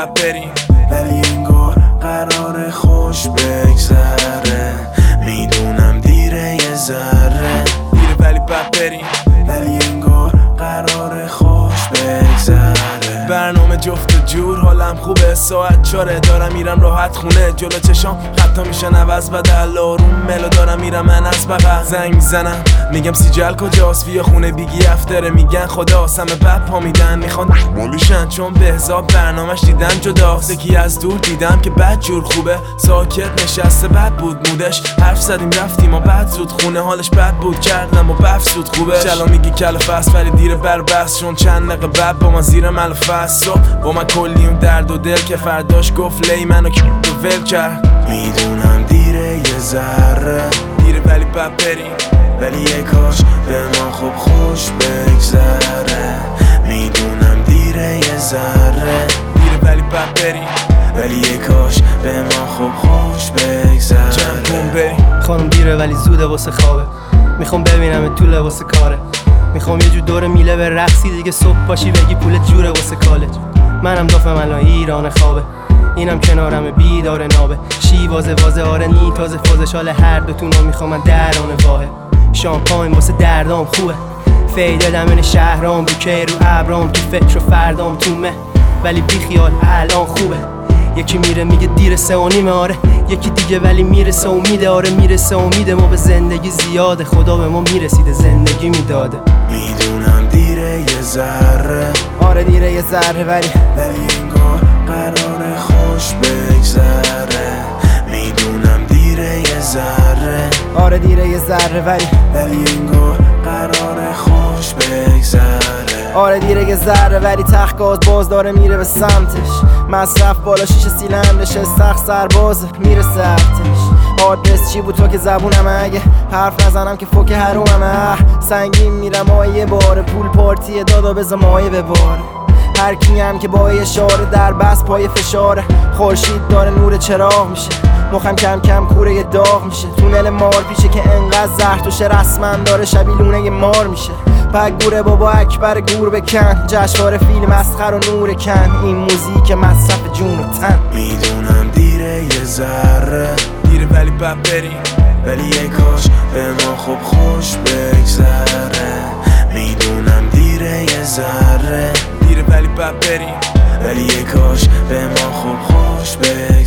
بد بریم، ولی انگار قرار خوش بگذره. میدونم دیره یه ذره، دیره ولی بد بریم، ولی انگار قرار خوش بگذره. برنامه جفت و جور، حالم خوبه، ساعت 4 دارم میرم راحت خونه. جلو چشام خطا میشن عوض بدل، آروم ملو دارم میرم من از بغل. زنگ میزنم میگم سیجل کجاست، بیا خونه بیگی افتره. میگن خدا همه بد پا میدن، میخوان مالوشن چون بهزاد برنامهش دیدن جداست. یکی از دور دیدم که بد جور خوبه، ساکت نشسته بد بود مودش. حرف زدیم رفتیم و بعد زود خونه، حالش بد بود کردم و بفسود خوبه. چلا میگی کلافست ولی دیر بر بس، چون چند دقیقه بعد با ما زیر ملافست. با من کلی اون درد و دل که فرداش گفت لی منو ول کرد. میدونم دیره یه ذره، دیره ولی بد بریم، ولی یه کاش به ما خوب خوش بگذره. میدونم دیره یه ذره، دیره ولی بد بریم، ولی یه کاش به ما خوب خوش بگذره. چند کن بریم. خانم دیره ولی زوده واسه خوابه، میخوام ببینم تو لباس کاره. میخوام یه جور دور میله به رقصی دیگه، صبح پاشی بگی پولت جوره واسه کالج. منم دافم الان ایران خوابه، اینم کنارم بیدار نابه. شیوازه آره نی تازه فازش، حال هر دوتونو میخوام من درانه واحد. شامپاین واسه دردام خوبه، فیده دمن شهرام، بوکه رو ابرام، تو فکر و فردام تو مه. ولی بی خیال الان خوبه، یکی میره میگه دیر 3:30 آره، یکی دیگه ولی میرسه امیده. آره میرسه امیده، ما به زندگی زیاده، خدا به ما میرسیده زندگی میداده. میدونم دیره یه ذره، آره دیره یه ذره، ولی انگار قرار خوش بگذره. میدونم دیره یه ذره، آره دیره یه ذره، ولی انگار قرار خوش بگذره. آره دیره یه ذره، ولی تخت باز داره میره به سمتش. مصرف بالا شیشه سیلندرشه، سخت سربازه میره سرتش. آدرس چی بود تو که زبونم، اگه حرف نزنم که فوک حرومم. سنگین میرم یه بار، پول پارتی دادا بزا مایه بباره. هر کی هم که با اشاره در بس پای فشاره. خورشید داره نور چراغ میشه، مخم کم کم کوره داغ میشه. تونل مار پیشه که انقدر زهر توشه، رسما داره شبیلونه مار میشه. پک گوره بابا اکبر گور بکن، جشنواره فیلم مسخر و نور کن. این موزیک مصرف جون و تن. میدونم دیره یه ذره، دیره ولی بد بریم، ولی یه کاش به ما خوب خوش بگذره. میدونم دیره یه ذره، دیره ولی بد بریم، ولی یه کاش به ما خوب خوش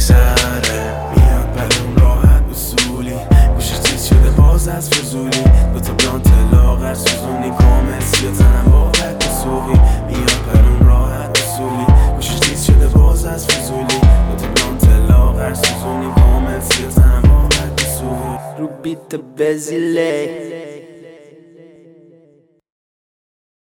بگذره. میاد بلون راحت اصولی، گوشش تیز شده باز از فضولی. دوتا بلانت لاغر سوزونی کامل سیاتنم با حد سوقی. میاد بلون راحت اصولی، گوشش تیز شده باز از فضولی. دوتا بلانت لاغر سوزونی کامل سیاتنم با حد سوقی. رو بیت بزیله